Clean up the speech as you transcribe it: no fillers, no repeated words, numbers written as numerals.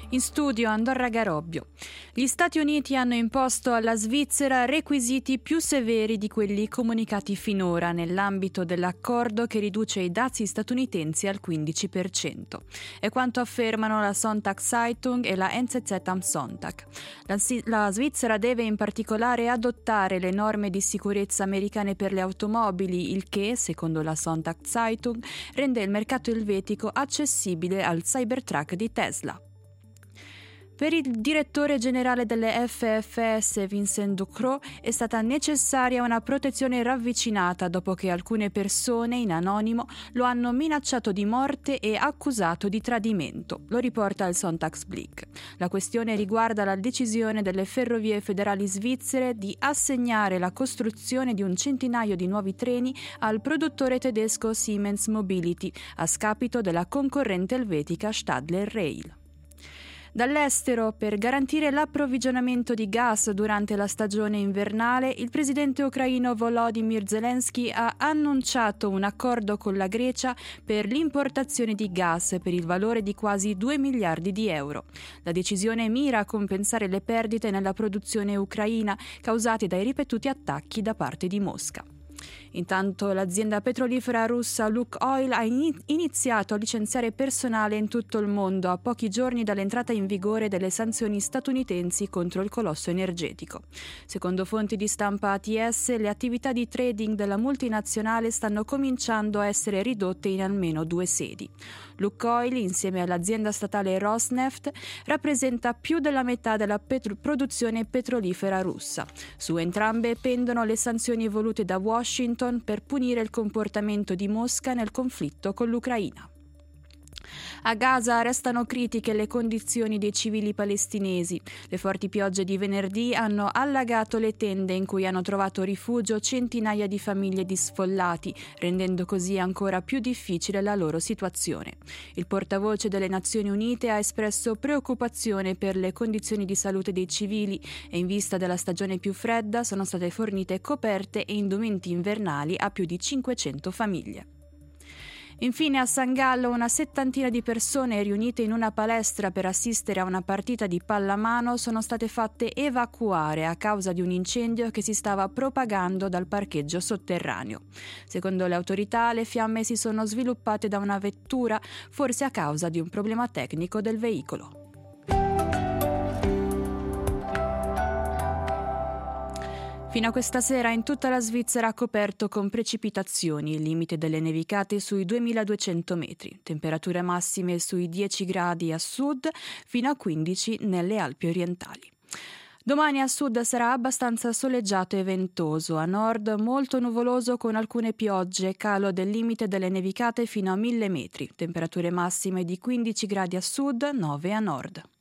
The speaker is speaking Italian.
In studio Andorra Garobbio. Gli Stati Uniti hanno imposto alla Svizzera requisiti più severi di quelli comunicati finora nell'ambito dell'accordo che riduce i dazi statunitensi al 15%. È quanto affermano la Sonntag Zeitung e la NZZ am Sonntag. La Svizzera deve in particolare adottare le norme di sicurezza americane per le automobili, il che, secondo la Sonntag Zeitung, rende il mercato elvetico accessibile al Cybertruck di Tesla. Per il direttore generale delle FFS, Vincent Ducrot, è stata necessaria una protezione ravvicinata dopo che alcune persone, in anonimo, lo hanno minacciato di morte e accusato di tradimento. Lo riporta il Sonntagsblick. La questione riguarda la decisione delle ferrovie federali svizzere di assegnare la costruzione di un centinaio di nuovi treni al produttore tedesco Siemens Mobility, a scapito della concorrente elvetica Stadler Rail. Dall'estero, per garantire l'approvvigionamento di gas durante la stagione invernale, il presidente ucraino Volodymyr Zelensky ha annunciato un accordo con la Grecia per l'importazione di gas per il valore di quasi 2 miliardi di euro. La decisione mira a compensare le perdite nella produzione ucraina causate dai ripetuti attacchi da parte di Mosca. Intanto l'azienda petrolifera russa Lukoil ha iniziato a licenziare personale in tutto il mondo a pochi giorni dall'entrata in vigore delle sanzioni statunitensi contro il colosso energetico. Secondo fonti di stampa ATS, le attività di trading della multinazionale stanno cominciando a essere ridotte in almeno 2 sedi. Lukoil, insieme all'azienda statale Rosneft, rappresenta più della metà della produzione petrolifera russa. Su entrambe pendono le sanzioni volute da Washington per punire il comportamento di Mosca nel conflitto con l'Ucraina. A Gaza restano critiche le condizioni dei civili palestinesi. Le forti piogge di venerdì hanno allagato le tende in cui hanno trovato rifugio centinaia di famiglie di sfollati, rendendo così ancora più difficile la loro situazione. Il portavoce delle Nazioni Unite ha espresso preoccupazione per le condizioni di salute dei civili e, in vista della stagione più fredda, sono state fornite coperte e indumenti invernali a più di 500 famiglie. Infine a San Gallo una settantina di persone riunite in una palestra per assistere a una partita di pallamano sono state fatte evacuare a causa di un incendio che si stava propagando dal parcheggio sotterraneo. Secondo le autorità, le fiamme si sono sviluppate da una vettura, forse a causa di un problema tecnico del veicolo. Fino a questa sera in tutta la Svizzera coperto con precipitazioni, il limite delle nevicate sui 2200 metri, temperature massime sui 10 gradi a sud fino a 15 nelle Alpi orientali. Domani a sud sarà abbastanza soleggiato e ventoso, a nord molto nuvoloso con alcune piogge, calo del limite delle nevicate fino a 1000 metri, temperature massime di 15 gradi a sud, 9 a nord.